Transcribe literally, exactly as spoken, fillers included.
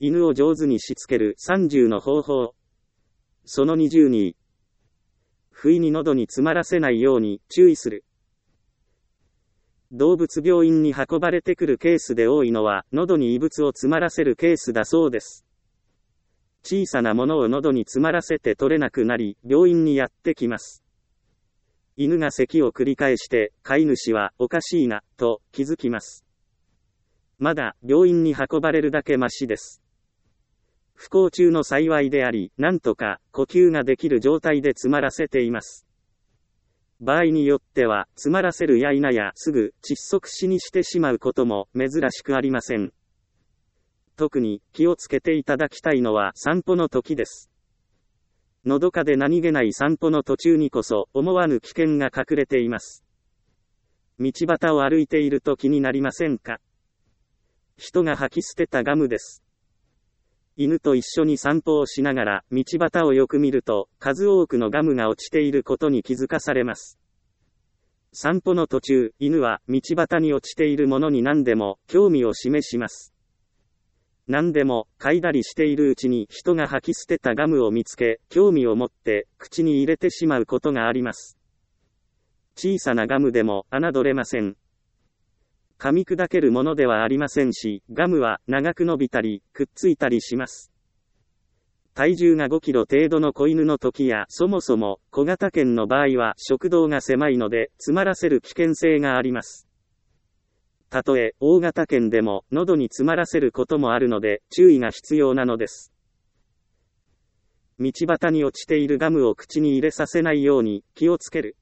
犬を上手にしつけるさんじゅうの方法。そのにじゅうに。不意に喉に詰まらせないように注意する。動物病院に運ばれてくるケースで多いのは、喉に異物を詰まらせるケースだそうです。小さなものを喉に詰まらせて取れなくなり、病院にやってきます。犬が咳を繰り返して、飼い主はおかしいな、と気づきます。まだ、病院に運ばれるだけマシです。不幸中の幸いであり、なんとか呼吸ができる状態で詰まらせています。場合によっては、詰まらせるや否やすぐ窒息死にしてしまうことも珍しくありません。特に気をつけていただきたいのは散歩の時です。のどかで何気ない散歩の途中にこそ思わぬ危険が隠れています。道端を歩いていると気になりませんか？人が吐き捨てたガムです。犬と一緒に散歩をしながら道端をよく見ると数多くのガムが落ちていることに気づかされます。散歩の途中、犬は道端に落ちているものに何でも興味を示します。何でも嗅いだりしているうちに人が吐き捨てたガムを見つけ、興味を持って口に入れてしまうことがあります。小さなガムでも侮れません。噛み砕けるものではありませんし、ガムは長く伸びたり、くっついたりします。体重がごキロ程度の子犬の時や、そもそも小型犬の場合は食道が狭いので、詰まらせる危険性があります。たとえ大型犬でも喉に詰まらせることもあるので、注意が必要なのです。道端に落ちているガムを口に入れさせないように気をつける。